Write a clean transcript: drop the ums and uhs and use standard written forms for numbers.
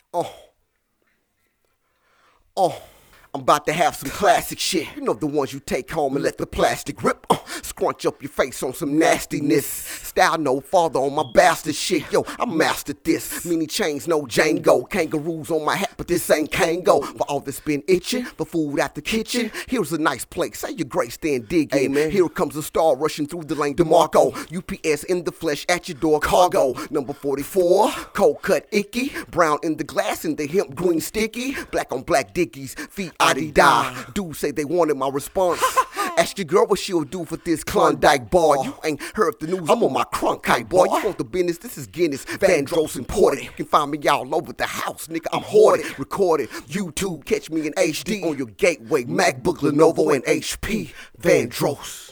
Oh, oh. I'm about to have some classic shit. You know the ones you take home and let the plastic rip. Scrunch up your face on some nastiness. Style no father on my bastard shit. Yo, I mastered this. Many chains, no Django. Kangaroos on my hat, but this ain't Kango. For all that's been itching, for food at the kitchen. Here's a nice plate. Say your grace, then dig in. Amen. Here comes a star rushing through the lane. DeMarco, UPS in the flesh at your door. Cargo, number 44. Cold cut icky. Brown in the glass and the hemp green sticky. Black on black dickies. Feet die. Dudes say they wanted my response. Ask your girl what she'll do for this Klondike bar. You ain't heard the news, I'm on my Cronkite, boy. You want the business, this is Guinness, Vandross imported. You can find me all over the house, nigga, I'm hoarded. Recorded, YouTube, catch me in HD on your gateway, MacBook, Lenovo, and HP, Vandross.